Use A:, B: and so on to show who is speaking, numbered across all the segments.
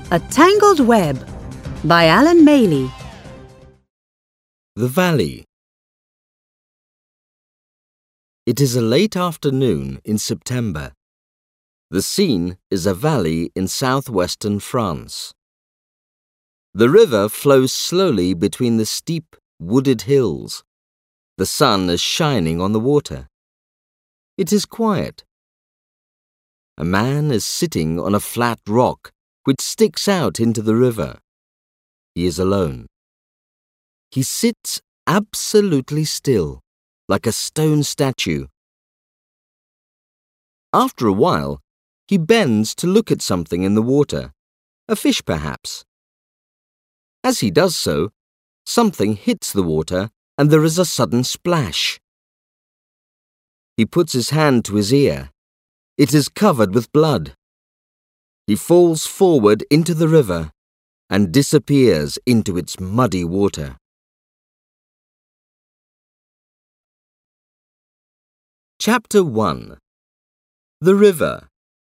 A: A Tangled Web by Alan Maylie.
B: The Valley. It is a late afternoon in September. The scene is a valley in southwestern France. The river flows slowly between the steep, wooded hills. The sun is shining on the water. It is quiet. A man is sitting on a flat rock which sticks out into the river. He is alone. He sits absolutely still, like a stone statue. After a while, he bends to look at something in the water, a fish perhaps. As he does so, something hits the water and there is a sudden splash. He puts his hand to his ear. It is covered with blood. He falls forward into the river and disappears into its muddy water. Chapter 1. The River.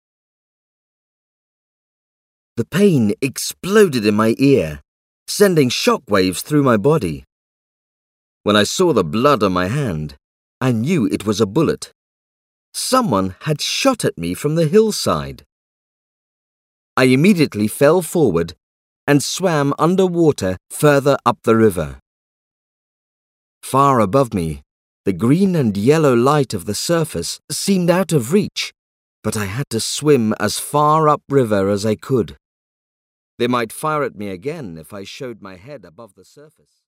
B: The pain exploded in my ear, sending shockwaves through my body. When I saw the blood on my hand, I knew it was a bullet. Someone had shot at me from the hillside. I immediately fell forward and swam under water further up the river. Far above me, the green and yellow light of the surface seemed out of reach, but I had to swim as far upriver as I could. They might fire at me again if I showed my head above the surface.